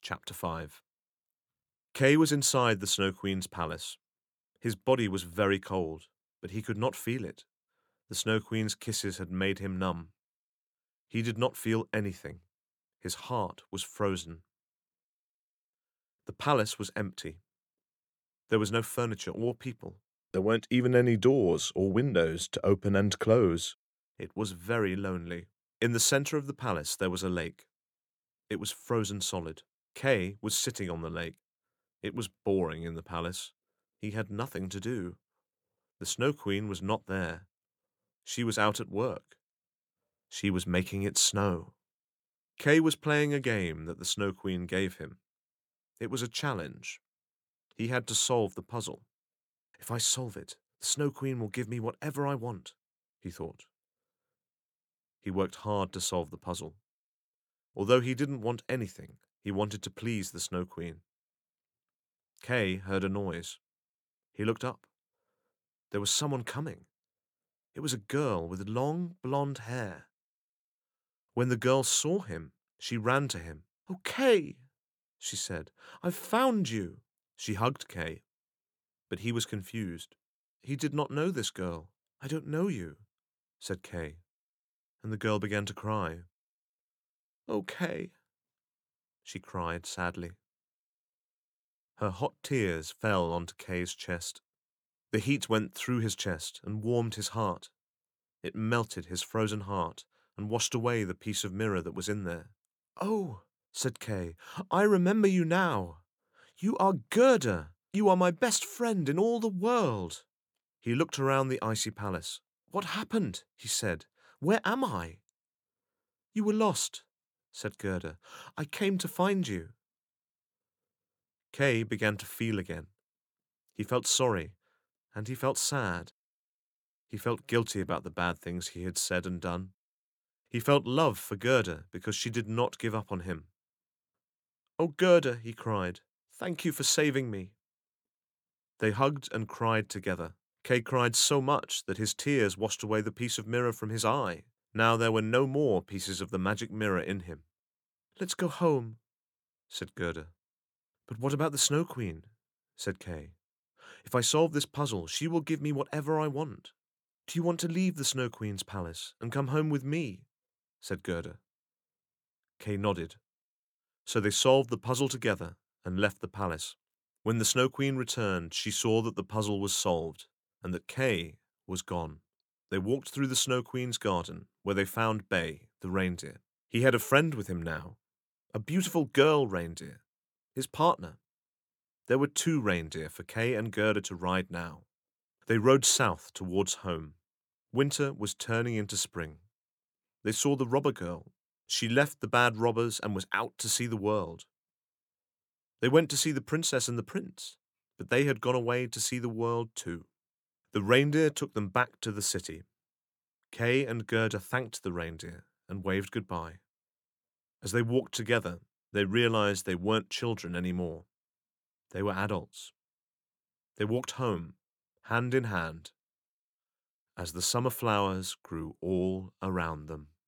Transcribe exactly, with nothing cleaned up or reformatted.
Chapter five. Kay was inside the Snow Queen's palace. His body was very cold, but he could not feel it. The Snow Queen's kisses had made him numb. He did not feel anything. His heart was frozen. The palace was empty. There was no furniture or people. There weren't even any doors or windows to open and close. It was very lonely. In the center of the palace there was a lake. It was frozen solid. Kay was sitting on the lake. It was boring in the palace. He had nothing to do. The Snow Queen was not there. She was out at work. She was making it snow. Kay was playing a game that the Snow Queen gave him. It was a challenge. He had to solve the puzzle. If I solve it, the Snow Queen will give me whatever I want, he thought. He worked hard to solve the puzzle. Although he didn't want anything, he wanted to please the Snow Queen. Kay heard a noise. He looked up. There was someone coming. It was a girl with long blonde hair. When the girl saw him, she ran to him. "Oh, Kay," she said, "I've found you." She hugged Kay, but he was confused. He did not know this girl. "I don't know you," said Kay, and the girl began to cry. "Oh, Kay," she cried sadly. Her hot tears fell onto Kay's chest. The heat went through his chest and warmed his heart. It melted his frozen heart and washed away the piece of mirror that was in there. "Oh," said Kay, "I remember you now. You are Gerda. You are my best friend in all the world." He looked around the icy palace. "What happened?" he said. "Where am I?" "You were lost," said Gerda. "I came to find you." Kay began to feel again. He felt sorry, and he felt sad. He felt guilty about the bad things he had said and done. He felt love for Gerda because she did not give up on him. "Oh, Gerda," he cried, "thank you for saving me." They hugged and cried together. Kay cried so much that his tears washed away the piece of mirror from his eye. Now there were no more pieces of the magic mirror in him. "Let's go home," said Gerda. "But what about the Snow Queen?" said Kay. "If I solve this puzzle, she will give me whatever I want." "Do you want to leave the Snow Queen's palace and come home with me?" said Gerda. Kay nodded. So they solved the puzzle together and left the palace. When the Snow Queen returned, she saw that the puzzle was solved and that Kay was gone. They walked through the Snow Queen's garden, where they found Bay, the reindeer. He had a friend with him now, a beautiful girl reindeer, his partner. There were two reindeer for Kay and Gerda to ride now. They rode south towards home. Winter was turning into spring. They saw the robber girl. She left the bad robbers and was out to see the world. They went to see the princess and the prince, but they had gone away to see the world too. The reindeer took them back to the city. Kay and Gerda thanked the reindeer and waved goodbye. As they walked together, they realized they weren't children anymore. They were adults. They walked home, hand in hand, as the summer flowers grew all around them.